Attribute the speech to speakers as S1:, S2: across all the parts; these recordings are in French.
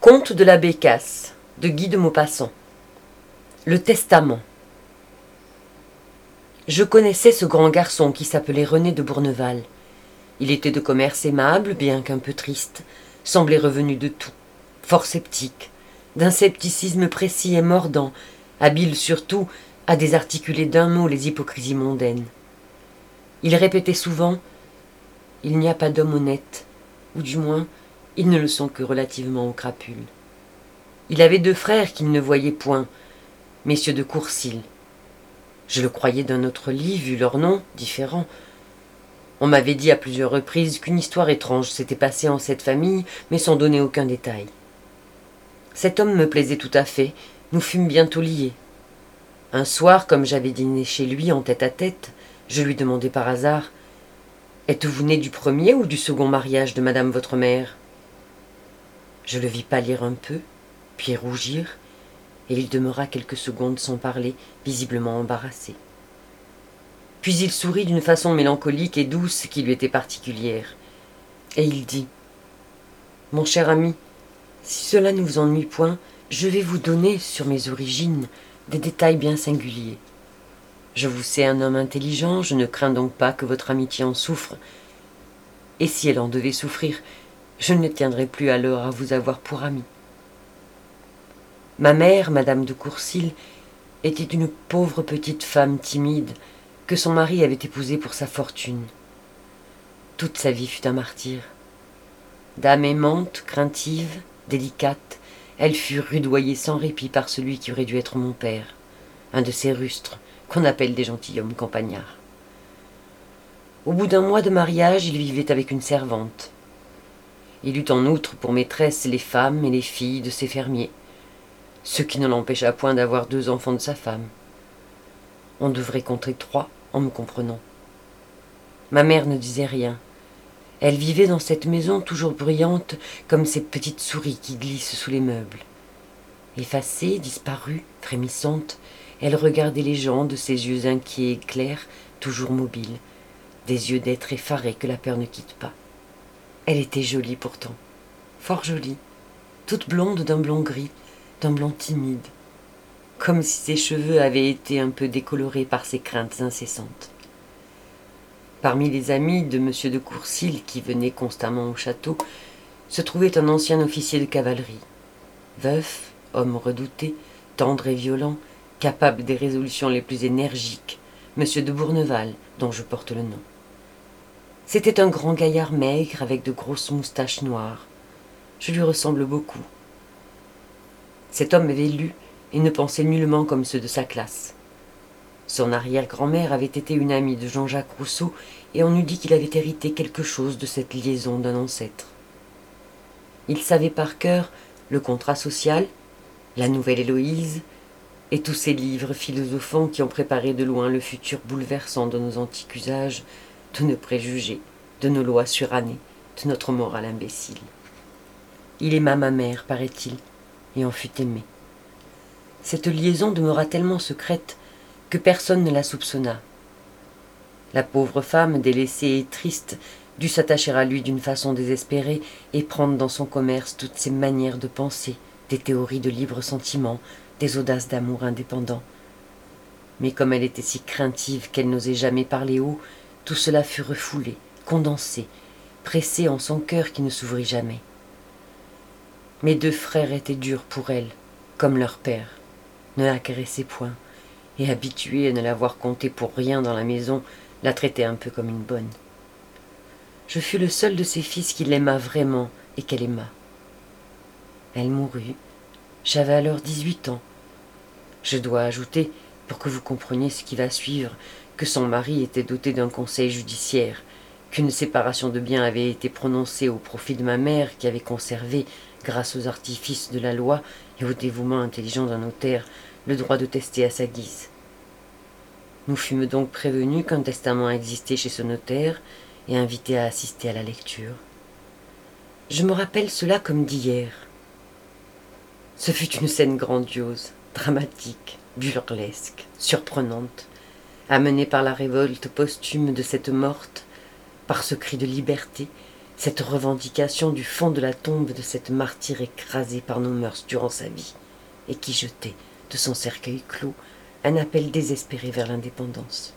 S1: Conte de la Bécasse, de Guy de Maupassant. Le testament. Je connaissais ce grand garçon qui s'appelait René de Bourneval. Il était de commerce aimable, bien qu'un peu triste, semblait revenu de tout, fort sceptique, d'un scepticisme précis et mordant, habile surtout à désarticuler d'un mot les hypocrisies mondaines. Il répétait souvent « Il n'y a pas d'homme honnête », ou du moins, ils ne le sont que relativement aux crapules. Il avait 2 frères qu'il ne voyait point, messieurs de Courcils. Je le croyais d'un autre lit, vu leurs noms, différents. On m'avait dit à plusieurs reprises qu'une histoire étrange s'était passée en cette famille, mais sans donner aucun détail. Cet homme me plaisait tout à fait, nous fûmes bientôt liés. Un soir, comme j'avais dîné chez lui en tête-à-tête, je lui demandai par hasard « Êtes-vous né du premier ou du second mariage de madame votre mère ?» Je le vis pâlir un peu, puis rougir, et il demeura quelques secondes sans parler, visiblement embarrassé. Puis il sourit d'une façon mélancolique et douce qui lui était particulière, et il dit « Mon cher ami, si cela ne vous ennuie point, je vais vous donner, sur mes origines, des détails bien singuliers. Je vous sais un homme intelligent, je ne crains donc pas que votre amitié en souffre, et si elle en devait souffrir, je ne tiendrai plus alors à vous avoir pour ami. Ma mère, madame de Courcils, était une pauvre petite femme timide que son mari avait épousée pour sa fortune. Toute sa vie fut un martyr. Dame aimante, craintive, délicate, elle fut rudoyée sans répit par celui qui aurait dû être mon père, un de ces rustres qu'on appelle des gentilshommes campagnards. Au bout d'1 mois de mariage, il vivait avec une servante. Il eut en outre pour maîtresse les femmes et les filles de ses fermiers, ce qui ne l'empêcha point d'avoir 2 enfants de sa femme. On devrait compter 3 en me comprenant. Ma mère ne disait rien. Elle vivait dans cette maison toujours bruyante comme ces petites souris qui glissent sous les meubles. Effacée, disparue, frémissante, elle regardait les gens de ses yeux inquiets et clairs, toujours mobiles, des yeux d'être effarés que la peur ne quitte pas. Elle était jolie pourtant, fort jolie, toute blonde d'un blond gris, d'un blond timide, comme si ses cheveux avaient été un peu décolorés par ses craintes incessantes. Parmi les amis de M. de Courcils qui venaient constamment au château, se trouvait un ancien officier de cavalerie, veuf, homme redouté, tendre et violent, capable des résolutions les plus énergiques, M. de Bourneval, dont je porte le nom. C'était un grand gaillard maigre avec de grosses moustaches noires. Je lui ressemble beaucoup. Cet homme avait lu et ne pensait nullement comme ceux de sa classe. Son arrière-grand-mère avait été une amie de Jean-Jacques Rousseau et on eût dit qu'il avait hérité quelque chose de cette liaison d'un ancêtre. Il savait par cœur le contrat social, la nouvelle Héloïse et tous ces livres philosophants qui ont préparé de loin le futur bouleversant de nos antiques usages, de nos préjugés, de nos lois surannées, de notre morale imbécile. Il aima ma mère, paraît-il, et en fut aimé. Cette liaison demeura tellement secrète que personne ne la soupçonna. La pauvre femme, délaissée et triste, dut s'attacher à lui d'une façon désespérée et prendre dans son commerce toutes ses manières de penser, des théories de libre sentiment, des audaces d'amour indépendant. Mais comme elle était si craintive qu'elle n'osait jamais parler haut, tout cela fut refoulé, condensé, pressé en son cœur qui ne s'ouvrit jamais. Mes 2 frères étaient durs pour elle, comme leur père, ne la caressaient point, et habitués à ne la voir compter pour rien dans la maison, la traitaient un peu comme une bonne. Je fus le seul de ses fils qui l'aima vraiment et qu'elle aima. Elle mourut, j'avais alors 18 ans. Je dois ajouter, pour que vous compreniez ce qui va suivre, que son mari était doté d'un conseil judiciaire, qu'une séparation de biens avait été prononcée au profit de ma mère qui avait conservé, grâce aux artifices de la loi et au dévouement intelligent d'un notaire, le droit de tester à sa guise. Nous fûmes donc prévenus qu'un testament existait chez ce notaire et invités à assister à la lecture. Je me rappelle cela comme d'hier. Ce fut une scène grandiose, dramatique, burlesque, surprenante, amenée par la révolte posthume de cette morte, par ce cri de liberté, cette revendication du fond de la tombe de cette martyre écrasée par nos mœurs durant sa vie, et qui jetait, de son cercueil clos, un appel désespéré vers l'indépendance.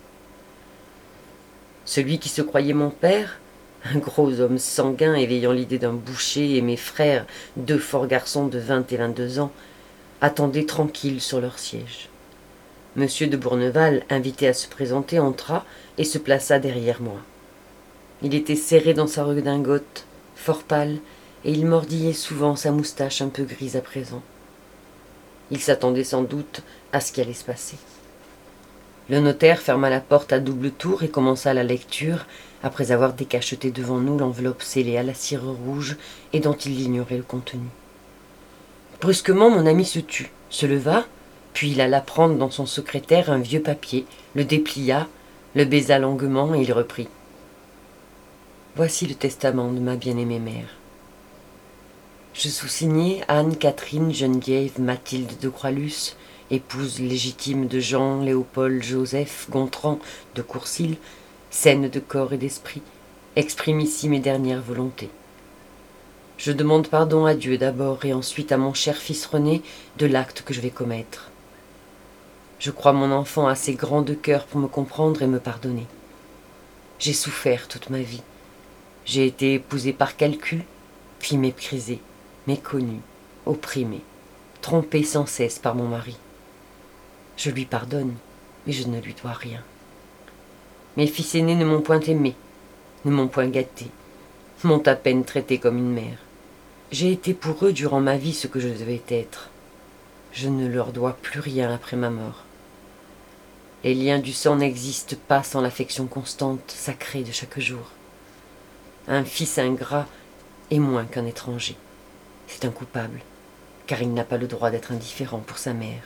S1: Celui qui se croyait mon père, un gros homme sanguin éveillant l'idée d'un boucher, et mes frères, 2 forts garçons de 20 et 22 ans, attendaient tranquilles sur leur siège. Monsieur de Bourneval, invité à se présenter, entra et se plaça derrière moi. Il était serré dans sa redingote, fort pâle, et il mordillait souvent sa moustache un peu grise à présent. Il s'attendait sans doute à ce qui allait se passer. Le notaire ferma la porte à double tour et commença la lecture, après avoir décacheté devant nous l'enveloppe scellée à la cire rouge et dont il ignorait le contenu. Brusquement, mon ami se tut, se leva, puis il alla prendre dans son secrétaire un vieux papier, le déplia, le baisa longuement et il reprit. « Voici le testament de ma bien-aimée mère. Je sous-signais Anne-Catherine Geneviève Mathilde de Croixluce, épouse légitime de Jean-Léopold Joseph Gontran de Courcils, saine de corps et d'esprit, exprime ici mes dernières volontés. Je demande pardon à Dieu d'abord et ensuite à mon cher fils René de l'acte que je vais commettre. Je crois mon enfant assez grand de cœur pour me comprendre et me pardonner. J'ai souffert toute ma vie. J'ai été épousée par calcul, puis méprisée, méconnue, opprimée, trompée sans cesse par mon mari. Je lui pardonne, mais je ne lui dois rien. Mes fils aînés ne m'ont point aimé, ne m'ont point gâté, m'ont à peine traité comme une mère. J'ai été pour eux durant ma vie ce que je devais être. Je ne leur dois plus rien après ma mort. Les liens du sang n'existent pas sans l'affection constante, sacrée de chaque jour. Un fils ingrat est moins qu'un étranger. C'est un coupable, car il n'a pas le droit d'être indifférent pour sa mère.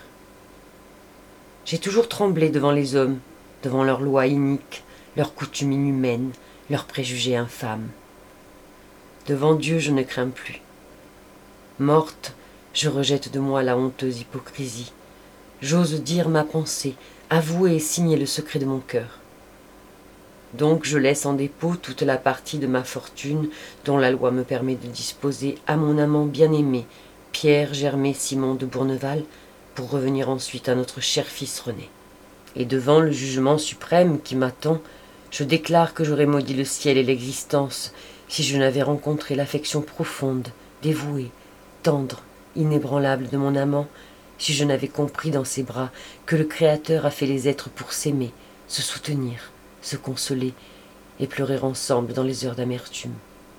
S1: J'ai toujours tremblé devant les hommes, devant leurs lois iniques, leurs coutumes inhumaines, leurs préjugés infâmes. Devant Dieu, je ne crains plus. Morte, je rejette de moi la honteuse hypocrisie. J'ose dire ma pensée, avouer et signer le secret de mon cœur. Donc je laisse en dépôt toute la partie de ma fortune dont la loi me permet de disposer à mon amant bien-aimé, Pierre Germé Simon de Bourneval, pour revenir ensuite à notre cher fils René. Et devant le jugement suprême qui m'attend, je déclare que j'aurais maudit le ciel et l'existence si je n'avais rencontré l'affection profonde, dévouée, tendre, inébranlable de mon amant, si je n'avais compris dans ses bras que le Créateur a fait les êtres pour s'aimer, se soutenir, se consoler et pleurer ensemble dans les heures d'amertume.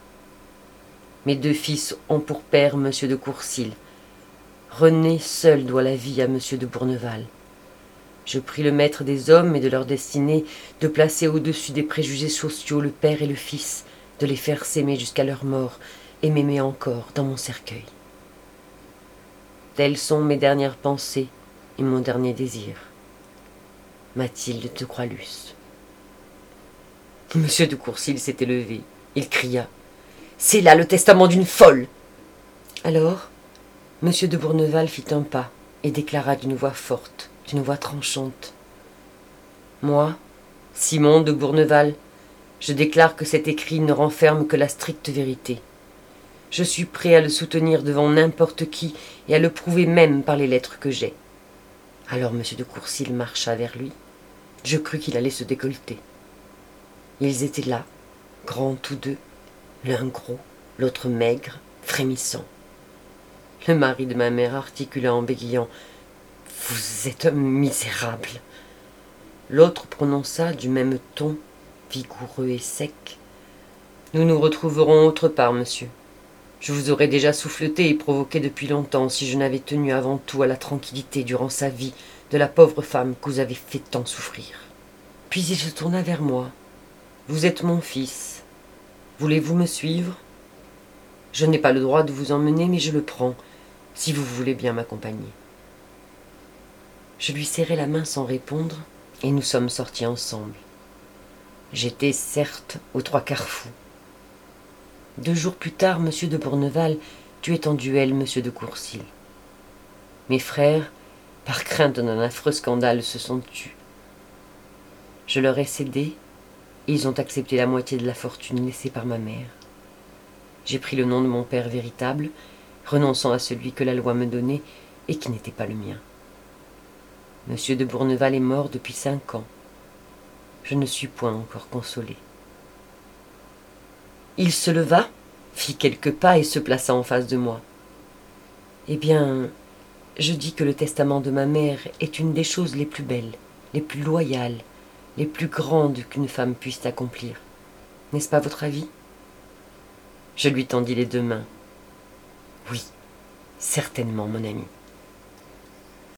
S1: Mes 2 fils ont pour père M. de Courcils. René seul doit la vie à M. de Bourneval. Je prie le maître des hommes et de leur destinée de placer au-dessus des préjugés sociaux le père et le fils, de les faire s'aimer jusqu'à leur mort et m'aimer encore dans mon cercueil. Telles sont mes dernières pensées et mon dernier désir. Mathilde de Croixluce. Monsieur de Courcils s'était levé. Il cria. « C'est là le testament d'une folle !» Alors, monsieur de Bourneval fit un pas et déclara d'une voix forte, d'une voix tranchante. « Moi, Simon de Bourneval, je déclare que cet écrit ne renferme que la stricte vérité. Je suis prêt à le soutenir devant n'importe qui et à le prouver même par les lettres que j'ai. » Alors M. de Courcils marcha vers lui. Je crus qu'il allait se décolleter. Ils étaient là, grands tous deux, l'un gros, l'autre maigre, frémissant. Le mari de ma mère articula en bégayant « Vous êtes un misérable !» L'autre prononça du même ton, vigoureux et sec « Nous nous retrouverons autre part, monsieur. Je vous aurais déjà souffleté et provoqué depuis longtemps si je n'avais tenu avant tout à la tranquillité durant sa vie de la pauvre femme que vous avez fait tant souffrir. » Puis il se tourna vers moi. « Vous êtes mon fils. Voulez-vous me suivre? Je n'ai pas le droit de vous emmener, mais je le prends, si vous voulez bien m'accompagner. » Je lui serrai la main sans répondre, et nous sommes sortis ensemble. J'étais, certes, aux 3/4 fou. 2 jours plus tard, M. de Bourneval tuait en duel M. de Courcils. Mes frères, par crainte d'un affreux scandale, se sont tus. Je leur ai cédé, et ils ont accepté la moitié de la fortune laissée par ma mère. J'ai pris le nom de mon père véritable, renonçant à celui que la loi me donnait et qui n'était pas le mien. Monsieur de Bourneval est mort depuis 5 ans. Je ne suis point encore consolée. » Il se leva, fit quelques pas et se plaça en face de moi. « Eh bien, je dis que le testament de ma mère est une des choses les plus belles, les plus loyales, les plus grandes qu'une femme puisse accomplir. N'est-ce pas votre avis ?» Je lui tendis les 2 mains. « Oui, certainement, mon ami. »